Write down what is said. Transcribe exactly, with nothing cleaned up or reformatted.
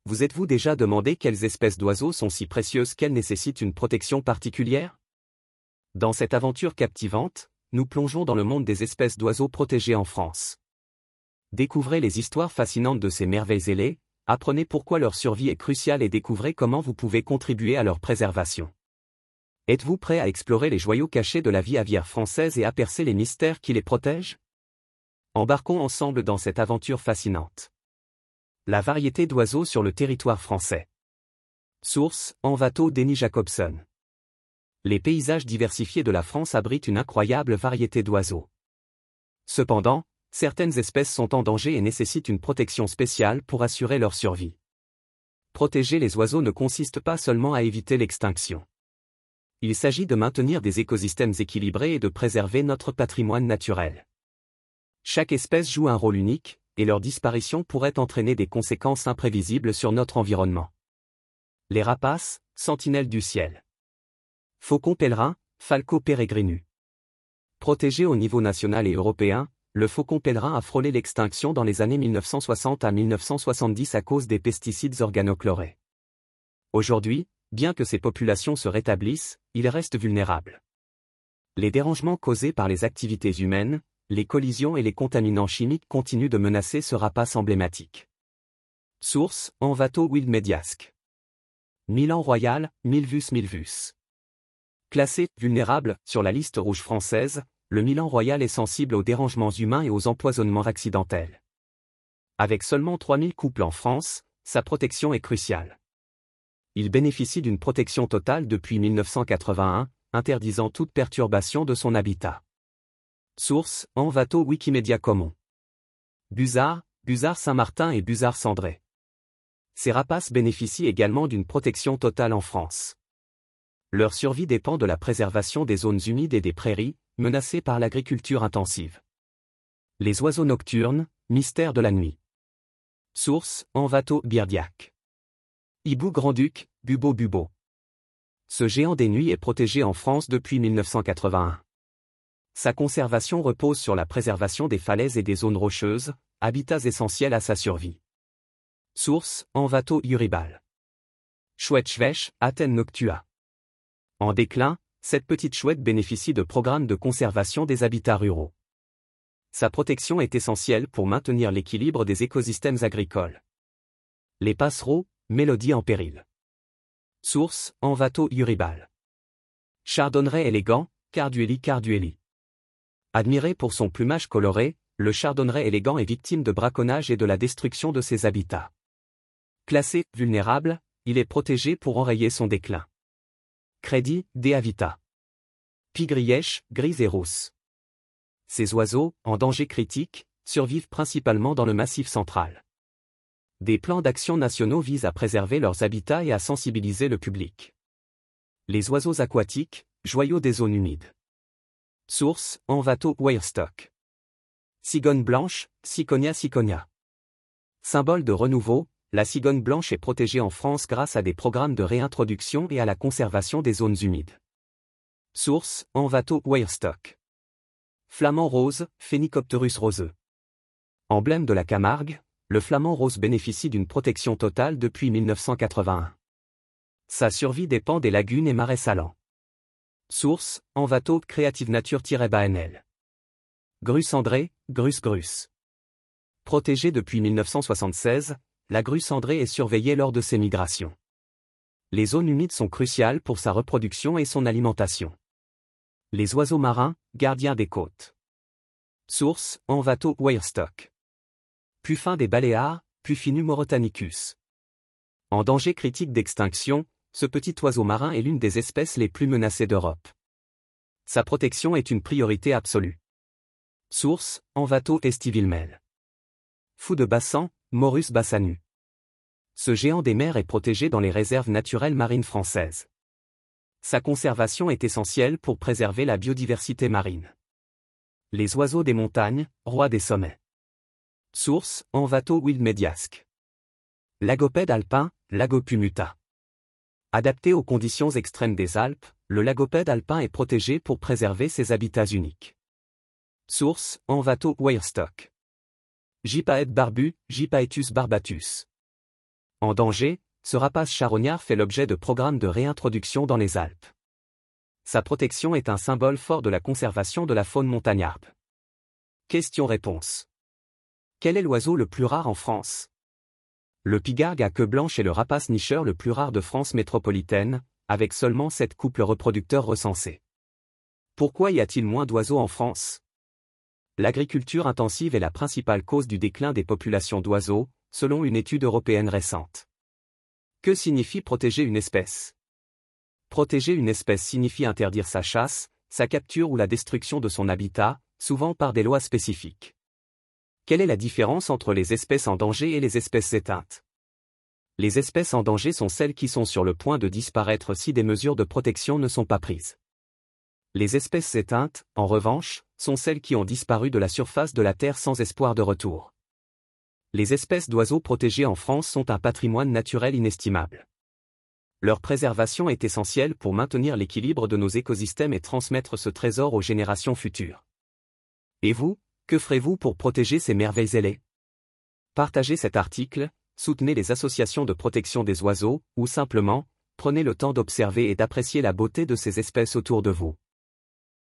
Vous êtes-vous déjà demandé quelles espèces d'oiseaux sont si précieuses qu'elles nécessitent une protection particulière? Dans cette aventure captivante, nous plongeons dans le monde des espèces d'oiseaux protégées en France. Découvrez les histoires fascinantes de ces merveilles ailées, apprenez pourquoi leur survie est cruciale et découvrez comment vous pouvez contribuer à leur préservation. Êtes-vous prêt à explorer les joyaux cachés de la vie aviaire française et à percer les mystères qui les protègent? Embarquons ensemble dans cette aventure fascinante. La variété d'oiseaux sur le territoire français. Source: Envato Denny Jacobson. Les paysages diversifiés de la France abritent une incroyable variété d'oiseaux. Cependant, certaines espèces sont en danger et nécessitent une protection spéciale pour assurer leur survie. Protéger les oiseaux ne consiste pas seulement à éviter l'extinction. Il s'agit de maintenir des écosystèmes équilibrés et de préserver notre patrimoine naturel. Chaque espèce joue un rôle unique, et leur disparition pourrait entraîner des conséquences imprévisibles sur notre environnement. Les rapaces, sentinelles du ciel. Faucon pèlerin, Falco peregrinus. Protégé au niveau national et européen, le faucon pèlerin a frôlé l'extinction dans les années mille neuf cent soixante à mille neuf cent soixante-dix à cause des pesticides organochlorés. Aujourd'hui, bien que ces populations se rétablissent, ils restent vulnérables. Les dérangements causés par les activités humaines, les collisions et les contaminants chimiques continuent de menacer ce rapace emblématique. Source: Envato Wild Mediasque. Milan royal, Milvus milvus. Classé « vulnérable » sur la liste rouge française, le Milan royal est sensible aux dérangements humains et aux empoisonnements accidentels. Avec seulement trois mille couples en France, sa protection est cruciale. Il bénéficie d'une protection totale depuis mille neuf cent quatre-vingt-un, interdisant toute perturbation de son habitat. Source: Envato Wikimedia Commons. Busard, Busard Saint-Martin et Busard cendré. Ces rapaces bénéficient également d'une protection totale en France. Leur survie dépend de la préservation des zones humides et des prairies, menacées par l'agriculture intensive. Les oiseaux nocturnes, mystère de la nuit. Source: Envato Birdiac. Hibou grand-duc, Bubo bubo. Ce géant des nuits est protégé en France depuis mille neuf cent quatre-vingt-un. Sa conservation repose sur la préservation des falaises et des zones rocheuses, habitats essentiels à sa survie. Source: Envato uribal. Chouette schwech, Athènes noctua. En déclin, cette petite chouette bénéficie de programmes de conservation des habitats ruraux. Sa protection est essentielle pour maintenir l'équilibre des écosystèmes agricoles. Les passereaux, mélodie en péril. Source: Envato uribal. Chardonneret élégant, Cardueli cardueli. Admiré pour son plumage coloré, le chardonneret élégant est victime de braconnage et de la destruction de ses habitats. Classé « vulnérable », il est protégé pour enrayer son déclin. Crédit, de Avita. Pigrièche, grise et rousse. Ces oiseaux, en danger critique, survivent principalement dans le Massif central. Des plans d'action nationaux visent à préserver leurs habitats et à sensibiliser le public. Les oiseaux aquatiques, joyaux des zones humides. Source: Envato Weierstock. Cigogne blanche, Ciconia ciconia. Symbole de renouveau, la cigogne blanche est protégée en France grâce à des programmes de réintroduction et à la conservation des zones humides. Source: Envato Weierstock. Flamant rose, Phénicopterus roseux. Emblème de la Camargue, le flamant rose bénéficie d'une protection totale depuis mille neuf cent quatre-vingt-un. Sa survie dépend des lagunes et marais salants. Source: Envato Creative Nature-Banel. Grue cendrée, Grus grus. Protégée depuis mille neuf cent soixante-seize, la grue cendrée est surveillée lors de ses migrations. Les zones humides sont cruciales pour sa reproduction et son alimentation. Les oiseaux marins, gardiens des côtes. Source: Envato Weierstock. Puffin des Baléares, Puffinus maurotanicus. En danger critique d'extinction, ce petit oiseau marin est l'une des espèces les plus menacées d'Europe. Sa protection est une priorité absolue. Source: Envato estivilmel. Fou de Bassan, Morus bassanus. Ce géant des mers est protégé dans les réserves naturelles marines françaises. Sa conservation est essentielle pour préserver la biodiversité marine. Les oiseaux des montagnes, rois des sommets. Source: Envato Wild Mediasque. Lagopède alpin, Lagopumuta. Adapté aux conditions extrêmes des Alpes, le lagopède alpin est protégé pour préserver ses habitats uniques. Source: Envato Weierstock. Gypaète barbu, Gypaetus barbatus. En danger, ce rapace charognard fait l'objet de programmes de réintroduction dans les Alpes. Sa protection est un symbole fort de la conservation de la faune montagnarde. Question-réponse. Quel est l'oiseau le plus rare en France? Le pigargue à queue blanche est le rapace nicheur le plus rare de France métropolitaine, avec seulement sept couples reproducteurs recensés. Pourquoi y a-t-il moins d'oiseaux en France? L'agriculture intensive est la principale cause du déclin des populations d'oiseaux, selon une étude européenne récente. Que signifie protéger une espèce? Protéger une espèce signifie interdire sa chasse, sa capture ou la destruction de son habitat, souvent par des lois spécifiques. Quelle est la différence entre les espèces en danger et les espèces éteintes? Les espèces en danger sont celles qui sont sur le point de disparaître si des mesures de protection ne sont pas prises. Les espèces éteintes, en revanche, sont celles qui ont disparu de la surface de la Terre sans espoir de retour. Les espèces d'oiseaux protégées en France sont un patrimoine naturel inestimable. Leur préservation est essentielle pour maintenir l'équilibre de nos écosystèmes et transmettre ce trésor aux générations futures. Et vous, que ferez-vous pour protéger ces merveilles ailées? Partagez cet article, soutenez les associations de protection des oiseaux, ou simplement, prenez le temps d'observer et d'apprécier la beauté de ces espèces autour de vous.